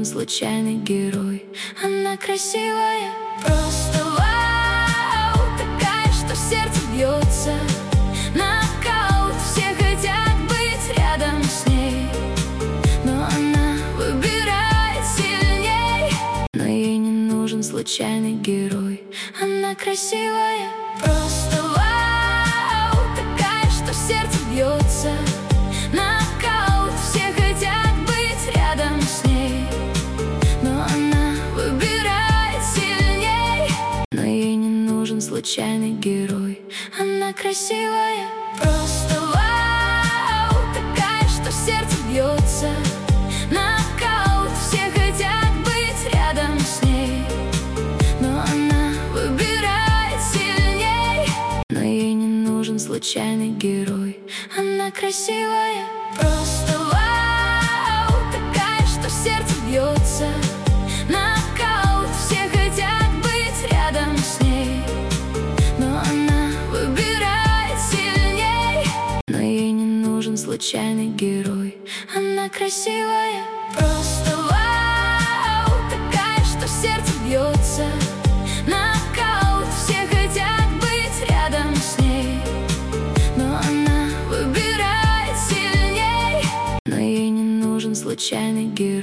нужен случайный герой. Она красивая, просто вау, такая, что сердце бьется. Нокаут, все хотят быть рядом с ней, но она выбирает сильней. Но ей не нужен случайный герой. Она красивая, просто вау, такая, что сердце бьется. Нокаут, все хотят быть рядом с ней, но она выбирает сильней. Но ей не нужен случайный герой. Она красивая, просто вау, такая, что сердце бьется. Нокаут, все хотят быть рядом с ней, но она выбирает сильней. Но ей не нужен случайный герой. Она красивая, просто вау, такая, что сердце бьется. Нокаут, все хотят быть рядом с ней, но она выбирает сильней. Но ей не нужен случайный герой. Она красивая, просто вау, такая, что сердце бьется. Нокаут, все хотят быть рядом с ней, но она выбирает сильней. Но ей не нужен случайный герой.